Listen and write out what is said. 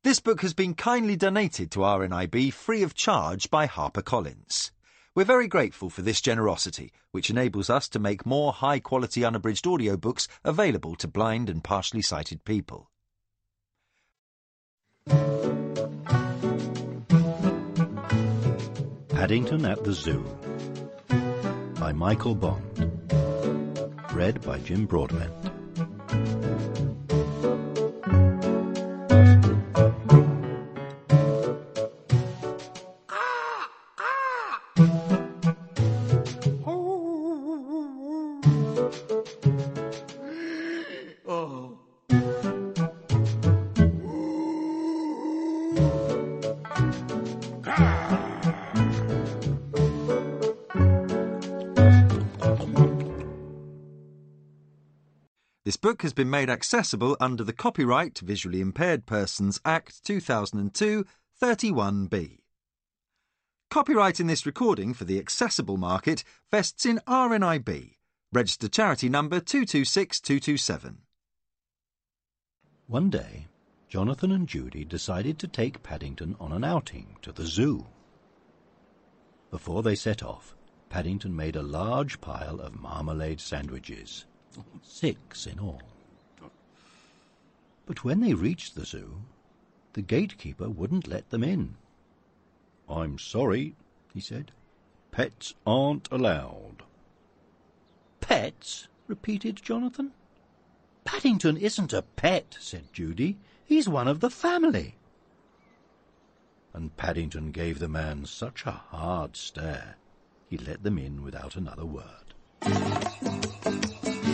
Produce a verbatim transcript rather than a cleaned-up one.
This book has been kindly donated to R N I B free of charge by HarperCollins. We're very grateful for this generosity, which enables us to make more high-quality unabridged audiobooks available to blind and partially sighted people. Paddington at the Zoo by Michael Bond. Read by Jim Broadbent. This book has been made accessible under the Copyright Visually Impaired Persons Act two thousand two, thirty-one B. Copyright in this recording for the accessible market vests in R N I B, registered charity number two two six two two seven. One day, Jonathan and Judy decided to take Paddington on an outing to the zoo. Before they set off, Paddington made a large pile of marmalade sandwiches. Six in all. But when they reached the zoo, the gatekeeper wouldn't let them in. "I'm sorry," he said. "Pets aren't allowed." "Pets?" repeated Jonathan. "Paddington isn't a pet," said Judy. "He's one of the family." And Paddington gave the man such a hard stare, he let them in without another word.